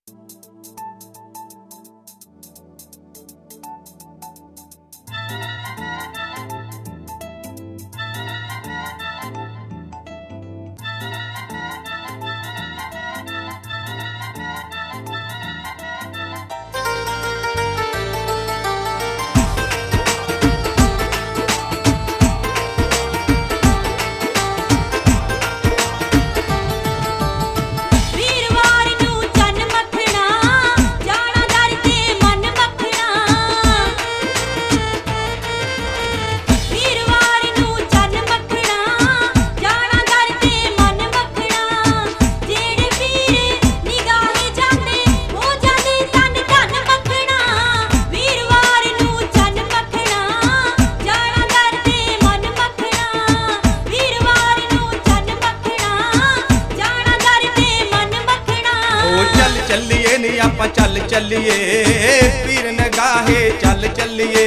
ਚੱਲੀਏ ਨੀ ਆਪਾਂ ਚੱਲ ਚੱਲੀਏ ਪੀਰ ਨਗਾਹੇ ਚੱਲ ਚੱਲੀਏ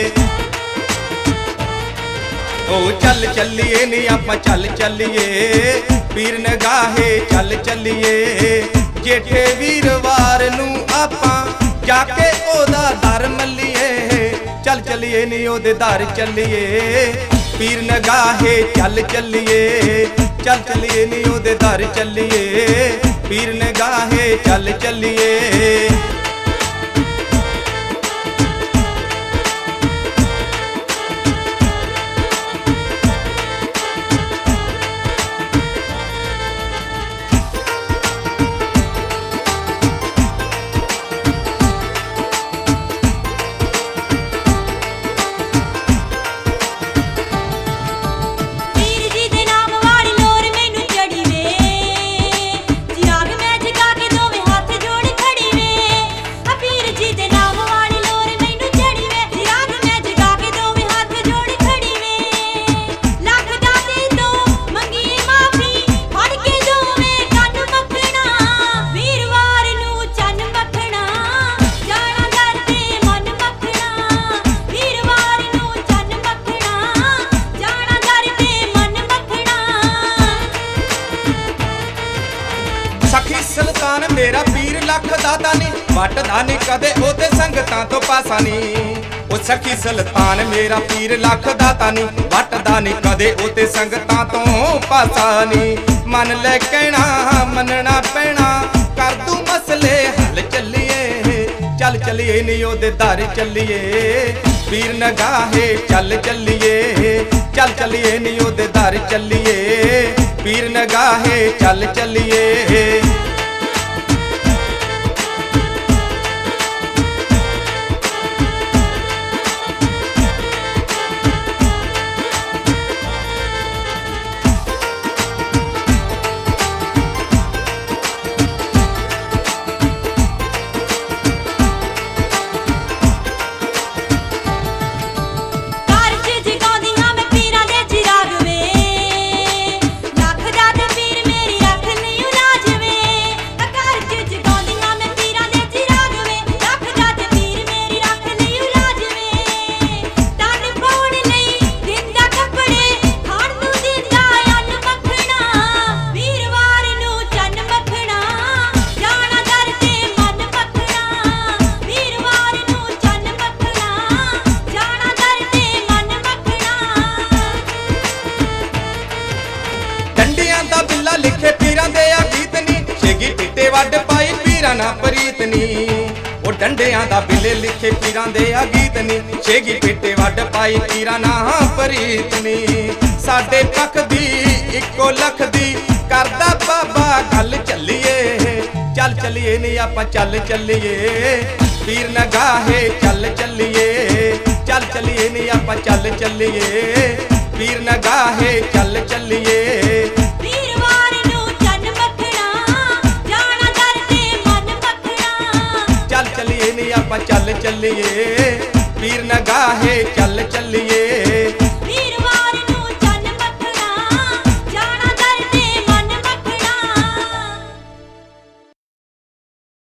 ਓ ਚੱਲ ਚੱਲੀਏ ਨੀ ਆਪਾਂ ਚੱਲ ਚੱਲੀਏ ਪੀਰ ਨਗਾਹੇ ਚੱਲ ਚੱਲੀਏ ਜੇਠੇ ਵੀਰਵਾਰ ਨੂੰ ਆਪਾਂ ਜਾ ਕੇ ਉਹਦਾ ਦਰ ਮੱਲੀਏ ਚੱਲ ਚੱਲੀਏ ਨੀ ਉਹਦੇ ਦਰ ਚੱਲੀਏ ਪੀਰ ਨਗਾਹੇ ਚੱਲ ਚੱਲੀਏ ਚੱਲ ਚੱਲੀਏ ਨੀ ਉਹਦੇ ਦਰ ਚੱਲੀਏ ਪੀਰ ਨਗਾਹੇ ਚੱਲ ਚੱਲੀਏ सखी सुल्तान मेरा पीर लख दाता नी वटदा नी कदे ओते संगतां तो पासा नी ओ सखी सुल्तान मेरा पीर लख दाता नी वटदा नी कदे ओते संगतां तो पासा नी मन ले कहना मनना पैना कर दूं मसले हल चलिए चल चलिए नी ओदे दर चलिए पीर नगाहे चल चलिए चल चलिए नी ओदे दर चलिए पीर नगाहे चल चलिए लिखे पीरां दे आ गीत नी शेगी पिटे वड पाई पीरां ना प्रीत नी ओ डंडियां दा बिले लिखे पीरां दे आ गीत नी शेगी पिटे वड पाई पीरां ना प्रीत नी साडे पख दी इक्को लख दी करदा बाबा गल चलिए चल चलिए नी आपां चल चलिए पीर नगाहे चल चलिए चल चलिए नी आपां चल चलिए पीर नगाहे चल चलिए चल चलिए पीर नगाहे चल चलिए।